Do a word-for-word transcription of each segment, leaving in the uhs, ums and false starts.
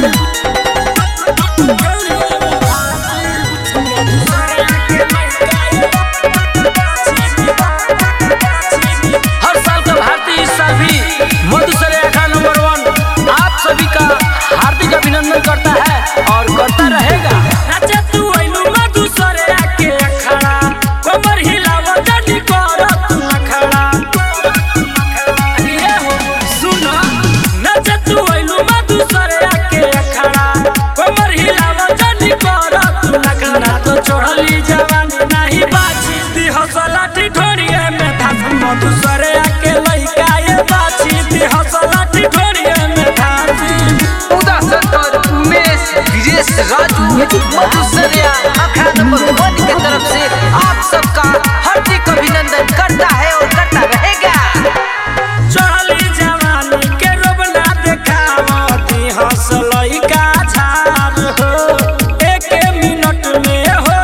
साल का भारतीय इस साल भी मधुसरे अखड़ा नंबर वन आप सभी का हार्दिक अभिनंदन करता है और करता रहेगा। चढ़ली जवानी नहीं बाची दी हौसलाठी ढोरिए में धास मधुसरे आके लइका ये बाची दी हौसलाठी ढोरिए में धासी उदा संतर उमेश गिरीश राजू मधुसरे अखड़ा नंबर वन की तरफ से आप सबका हार्दिक अभिनंदन करता है और करता रहेगा। चढ़ली जवानी के रोबना देखावा दी हौसलई का झार हो एक मिनट में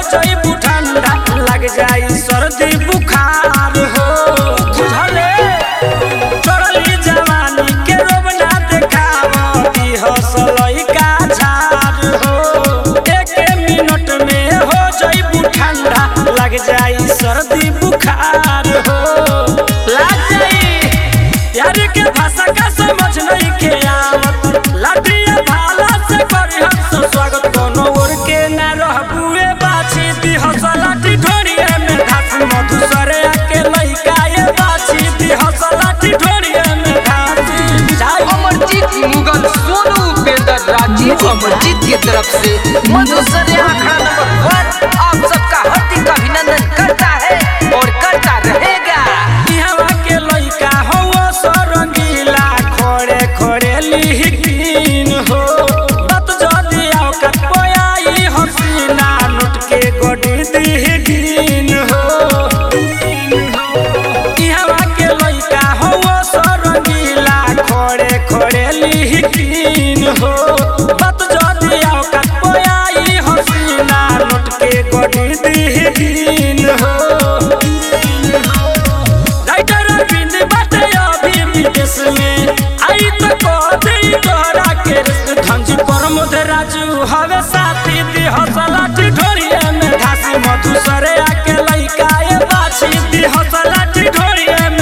लग जाई सर्दी बुखार हो बुझले चढ़ली जवानी के रोबना देखावा दी हौसलई का झार हो एक मिनट में हो जाई ठंडा लग जाई सर्दी बुखार हो लग जाई यार के भाषा का समझ नहीं के आवत लाठिया भाला से करी हम स्वागत कोनो और के ना रहबुए बाछी दी हौसलाठी मधुसरे आके लइका ये बाछी दी हौसलाठी ढोरिए में धासी अमरजीत मुगल सोनू उपेंद्र राजीव अमरजीत की तरफ से मधुसरे अखड़ा नंबर वन आप सबका हार्दिक अभिनंदन करता है और करता रहेगा। यहाँ के लइका हो सो रंगीला खोरे खोरे लिहिकीन हो बत जदी आओ कटपोयाई हसीना लुट के गोडी दिहिकीन हो लिहिकीन हो बत जदी आओ कटपोयाई हसीना लुट के गोडी दिहिकीन हो राइटर अरविंद बाटे अभी विदेश में आई तो कदी तोरा के धंजी प्रमोद राजू हवे साथी दी हौसलाठी ढोरिए में धासी मधुसरे आके लइका ये बाछी दी हौसलाठी ढोरिए